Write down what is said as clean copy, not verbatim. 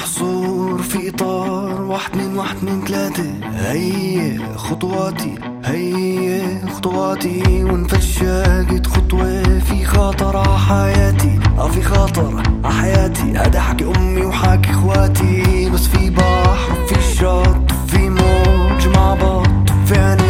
محصور في إطار 1 2 1 2 3. هي خطواتي هي خطواتي، وانفجقت خطوة في خطر ع حياتي، في خطر ع حياتي. هذا حكي أمي وحكي إخواتي، بس في بحر وفي شط وفي موج مع بط وفي